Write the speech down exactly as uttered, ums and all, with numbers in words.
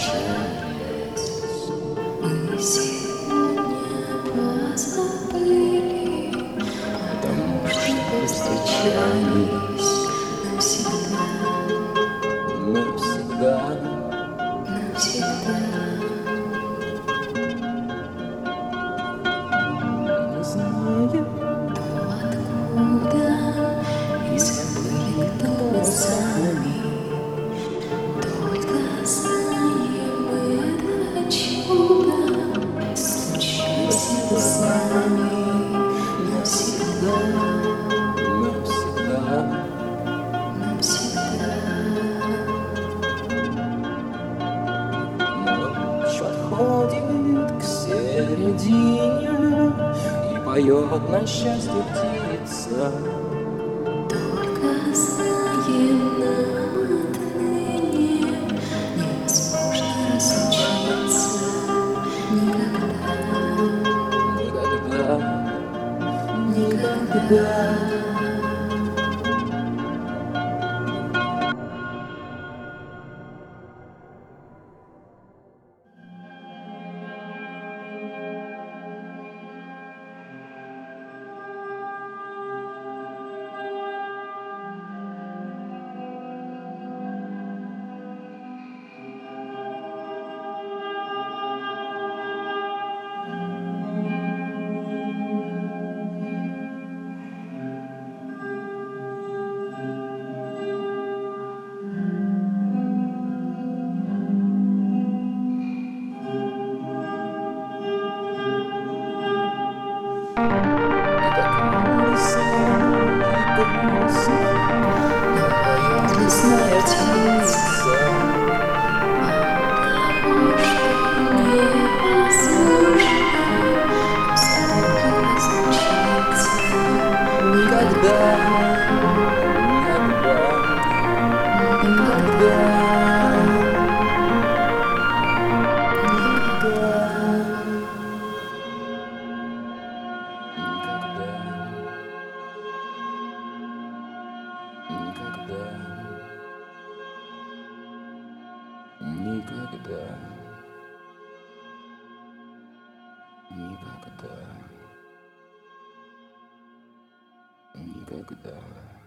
встречались, мы сегодня позабыли, потому что повстречались навсегда, навсегда, навсегда. Не знаю, откуда, и забыли, кто мы сами. Только знаем мы, это чудо случилось это с нами навсегда, навсегда, навсегда. Ночь подходит к середине и поет на счастье птица. Только знаем нам отныне невозможно разлучиться никогда, никогда, никогда. Лесная птица, потому что невозможно с тобой разлучиться никогда, никогда, никогда, никогда, никогда, никогда, никогда.